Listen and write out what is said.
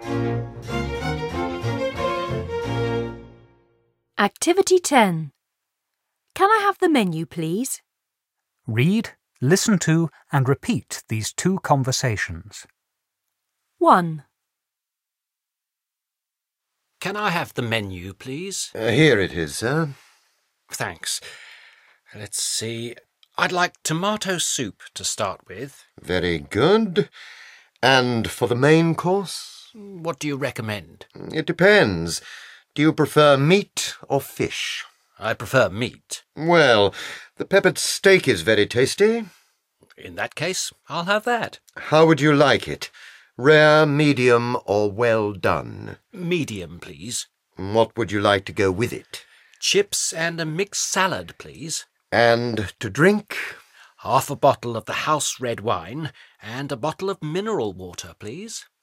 Activity 10. Can I have the menu, please? Read, listen to and repeat these two conversations. 1. Can I have the menu, please? Here it is, sir. Thanks. Let's see. I'd like tomato soup to start with. Very good. And for the main course? What do you recommend? It depends. Do you prefer meat or fish? I prefer meat. Well, the peppered steak is very tasty. In that case, I'll have that. How would you like it? Rare, medium, or well done? Medium, please. What would you like to go with it? Chips and a mixed salad, please. And to drink? Half a bottle of the house red wine and a bottle of mineral water, please.